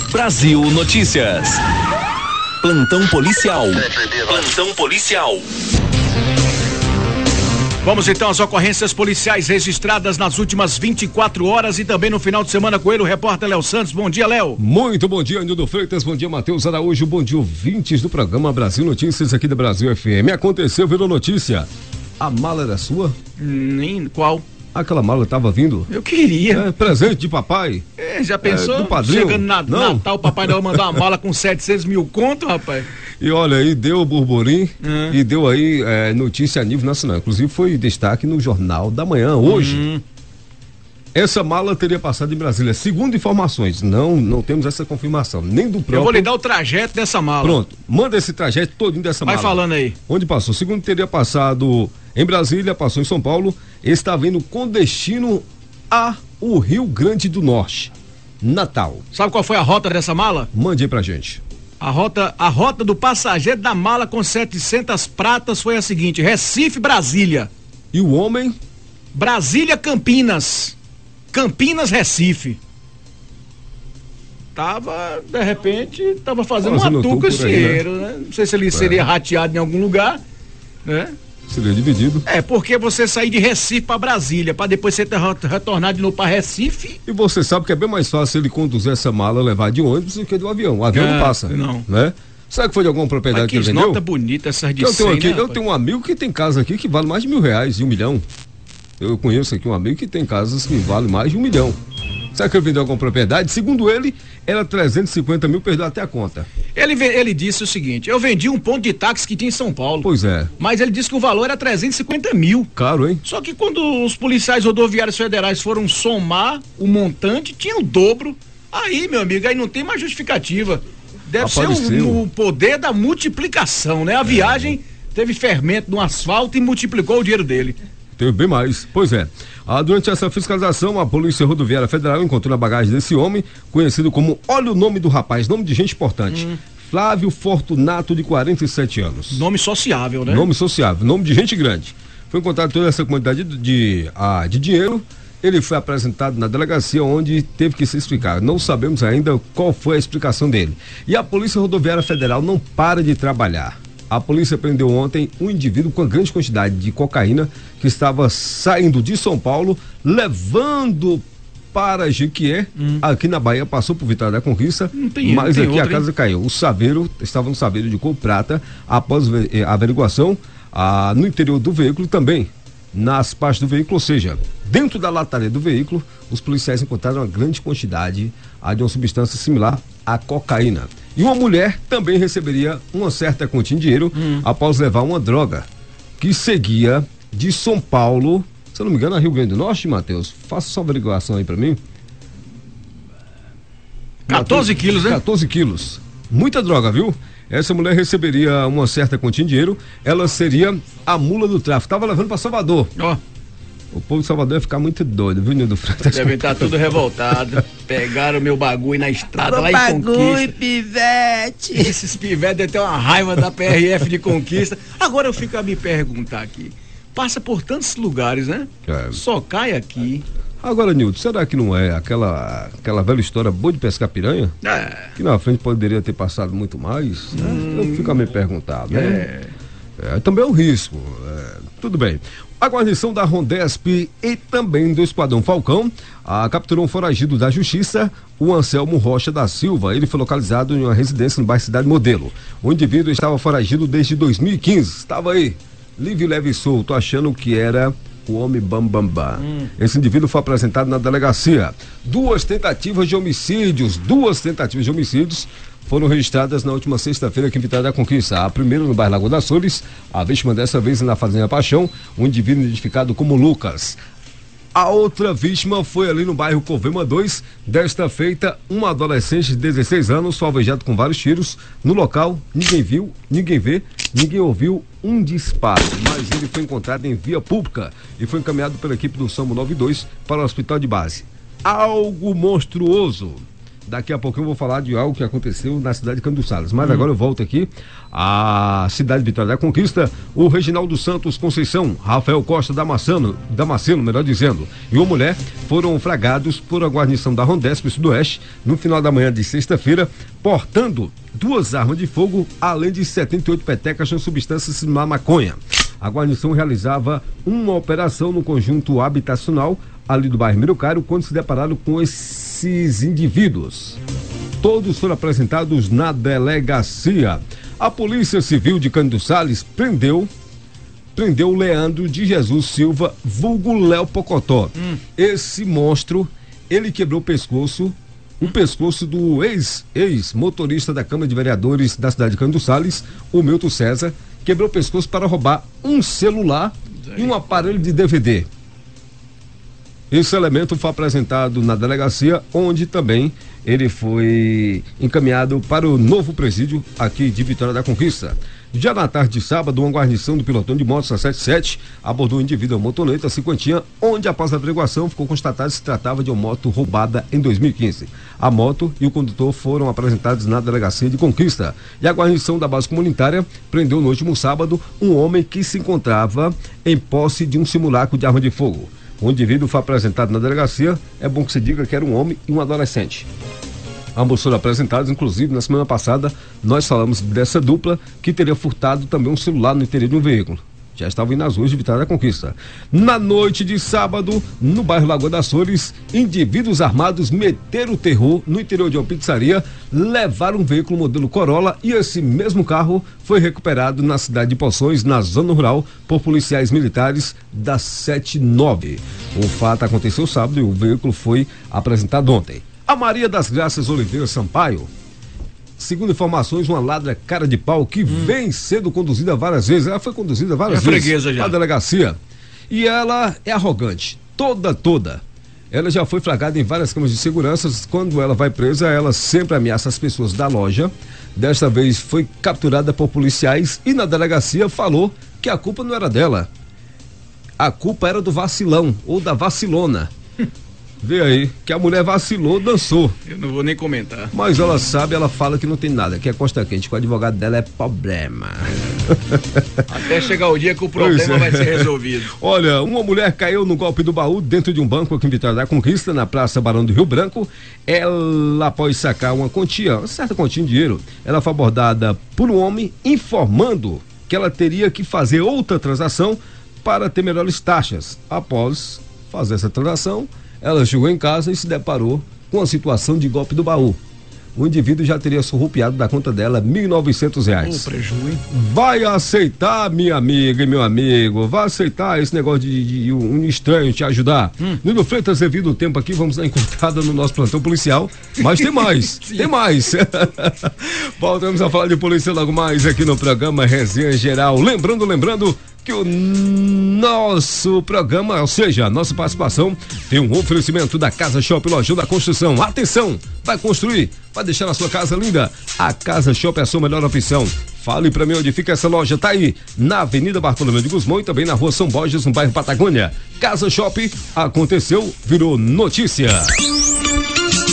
Brasil Notícias. Plantão policial. Plantão policial. Vamos então às ocorrências policiais registradas nas últimas 24 horas e também no final de semana com ele, o repórter Léo Santos. Bom dia, Léo. Muito bom dia, Nildo Freitas. Bom dia, Matheus Araújo. Bom dia, ouvintes do programa Brasil Notícias aqui da Brasil FM. Aconteceu, virou notícia. A mala era sua? Nem qual? Aquela mala estava vindo? Eu queria. Presente de papai? Já pensou? Do padrinho? Chegando Natal, o Papai Noel mandar uma mala com 700 mil conto, rapaz. E olha aí, deu burburinho e deu aí notícia a nível nacional. Inclusive foi destaque no Jornal da Manhã hoje. Essa mala teria passado em Brasília. Segundo informações, não temos essa confirmação, nem do próprio. Eu vou lhe dar o trajeto dessa mala. Pronto, manda esse trajeto todinho dessa mala. Vai falando aí. Onde passou? Segundo, teria passado em Brasília, passou em São Paulo, estava indo com destino ao Rio Grande do Norte, Natal. Sabe qual foi a rota dessa mala? Mande aí pra gente. A rota do passageiro da mala com 700 pratas foi a seguinte: Recife, Brasília. E o homem? Brasília, Campinas. Campinas, Recife. De repente, fazendo uma tuca esse dinheiro, né? Não sei se ele seria rateado em algum lugar, né? Seria dividido. Porque você sair de Recife pra Brasília, pra depois você retornar de novo pra Recife. E você sabe que é bem mais fácil ele conduzir essa mala, levar de ônibus do que do avião. O avião não passa. Não. Né? Será que foi de alguma propriedade que ele vendeu? Nota bonita essas de 100, eu tenho um amigo que tem casa aqui que vale mais de R$1.000 e 1 milhão. Eu conheço aqui um amigo que tem casas que valem mais de 1 milhão. Será que ele vendeu alguma propriedade? Segundo ele, era 350 mil, perdeu até a conta. Ele disse o seguinte: eu vendi um ponto de táxi que tinha em São Paulo. Pois é. Mas ele disse que o valor era 350 mil. Caro, hein? Só que quando os policiais rodoviários federais foram somar o montante, tinha o dobro. Aí, meu amigo, aí não tem mais justificativa. Deve ser o poder da multiplicação, né? A viagem teve fermento no asfalto e multiplicou o dinheiro dele. Teve bem mais. Pois é. Durante essa fiscalização, a Polícia Rodoviária Federal encontrou na bagagem desse homem, conhecido como, olha o nome do rapaz, nome de gente importante, Flávio Fortunato, de 47 anos. Nome sociável, né? Nome sociável, nome de gente grande. Foi encontrado toda essa quantidade de dinheiro. Ele foi apresentado na delegacia, onde teve que se explicar. Não sabemos ainda qual foi a explicação dele. E a Polícia Rodoviária Federal não para de trabalhar. A polícia prendeu ontem um indivíduo com grande quantidade de cocaína que estava saindo de São Paulo, levando para Jequié, aqui na Bahia, passou por Vitória da Conquista, mas aqui a casa caiu. O saveiro, estava no saveiro de cor prata. Após a averiguação, no interior do veículo também, nas partes do veículo, ou seja, dentro da lataria do veículo, os policiais encontraram uma grande quantidade de uma substância similar à cocaína. E uma mulher também receberia uma certa quantia de dinheiro após levar uma droga que seguia de São Paulo, se eu não me engano, a Rio Grande do Norte, Matheus. Faça só uma averiguação aí pra mim. 14 quilos, né? 14 quilos. Muita droga, viu? Essa mulher receberia uma certa quantia de dinheiro. Ela seria a mula do tráfico. Tava levando pra Salvador. O povo de Salvador ia ficar muito doido, viu, Nildo Freitas? Devem estar tudo revoltado. Pegaram meu bagulho na estrada lá em Conquista. Bagulho, pivete. Esses pivetes devem ter uma raiva da PRF de Conquista. Agora eu fico a me perguntar aqui. Passa por tantos lugares, né? Só cai aqui. Agora, Nildo, será que não é aquela velha história boa de pescar piranha? Que na frente poderia ter passado muito mais? Eu fico a me perguntar, né? Também é um risco. Tudo bem. A guarnição da Rondesp e também do Esquadrão Falcão capturou um foragido da Justiça, o Anselmo Rocha da Silva. Ele foi localizado em uma residência no bairro Cidade Modelo. O indivíduo estava foragido desde 2015. Estava aí, livre, leve e solto, achando que era o homem bambambam. Esse indivíduo foi apresentado na delegacia. Duas tentativas de homicídios foram registradas na última sexta-feira aqui em Vitória da Conquista. A primeira no bairro Lagoa das Flores, a vítima dessa vez na Fazenda Paixão, um indivíduo identificado como Lucas. A outra vítima foi ali no bairro Covema 2, desta feita, um adolescente de 16 anos, foi alvejado com vários tiros. No local, ninguém viu, ninguém vê, ninguém ouviu um disparo, mas ele foi encontrado em via pública e foi encaminhado pela equipe do SAMU 92 para o hospital de base. Algo monstruoso Daqui a pouco eu vou falar de algo que aconteceu na cidade de Canduçales. Mas agora eu volto aqui à cidade de Vitória da Conquista. O Reginaldo Santos Conceição, Rafael Costa Damasceno, melhor dizendo, e uma mulher foram flagrados por a guarnição da Rondesp Sudoeste no final da manhã de sexta-feira, portando 2 armas de fogo, além de 78 petecas com substâncias na maconha. A guarnição realizava uma operação no conjunto habitacional ali do bairro Mirucário, quando se depararam com esses indivíduos. Todos foram apresentados na delegacia. A Polícia Civil de Canduçales prendeu Leandro de Jesus Silva, vulgo Léo Pocotó. Esse monstro, ele quebrou o pescoço do ex-motorista da Câmara de Vereadores da cidade de Canduçales, o Milton César, quebrou o pescoço para roubar um celular e um aparelho de DVD. Esse elemento foi apresentado na delegacia, onde também ele foi encaminhado para o novo presídio aqui de Vitória da Conquista. Já na tarde de sábado, uma guarnição do pelotão de motos 77 abordou um indivíduo em motoneta cinquentinha, onde após a averiguação ficou constatado que se tratava de uma moto roubada em 2015. A moto e o condutor foram apresentados na delegacia de Conquista. E a guarnição da base comunitária prendeu no último sábado um homem que se encontrava em posse de um simulacro de arma de fogo. O indivíduo foi apresentado na delegacia. É bom que se diga que era um homem e um adolescente. Ambos foram apresentados, inclusive na semana passada nós falamos dessa dupla que teria furtado também um celular no interior de um veículo. Já estavam indo nas ruas de Vitória da Conquista. Na noite de sábado, no bairro Lagoa das Flores, indivíduos armados meteram o terror no interior de uma pizzaria, levaram um veículo modelo Corolla e esse mesmo carro foi recuperado na cidade de Poções, na zona rural, por policiais militares da 79. O fato aconteceu sábado e o veículo foi apresentado ontem. A Maria das Graças Oliveira Sampaio, segundo informações, uma ladra cara de pau que vem sendo conduzida várias vezes. Ela foi conduzida várias vezes à delegacia. E ela é arrogante, toda. Ela já foi flagrada em várias câmeras de segurança. Quando ela vai presa, ela sempre ameaça as pessoas da loja. Desta vez foi capturada por policiais e na delegacia falou que a culpa não era dela. A culpa era do vacilão ou da vacilona. Vê aí, que a mulher vacilou, dançou. Eu não vou nem comentar. Mas ela sabe, ela fala que não tem nada, que é costa quente, que o advogado dela é problema. Até chegar o dia que o problema vai ser resolvido. Olha, uma mulher caiu no golpe do baú dentro de um banco aqui em Vitória da Conquista, na Praça Barão do Rio Branco. Ela, após sacar uma certa quantia de dinheiro, ela foi abordada por um homem informando que ela teria que fazer outra transação para ter melhores taxas. Após fazer essa transação, ela chegou em casa e se deparou com a situação de golpe do baú. O indivíduo já teria surrupiado da conta dela R$1.900. Prejuízo. Vai aceitar, minha amiga e meu amigo, vai aceitar esse negócio de um estranho te ajudar? Nilo Freitas, devido ao tempo aqui, vamos dar encurtada no nosso plantão policial, mas tem mais, tem mais. Voltamos a falar de polícia logo mais aqui no programa Resenha Geral. Lembrando que o nosso programa, ou seja, a nossa participação, tem um oferecimento da Casa Shop Lojão da Construção. Atenção, vai construir, vai deixar a sua casa linda. A Casa Shop é a sua melhor opção. Fale pra mim onde fica essa loja. Tá aí, na Avenida Bartolomeu de Guzmão e também na Rua São Borges, no bairro Patagônia. Casa Shop, aconteceu, virou notícia.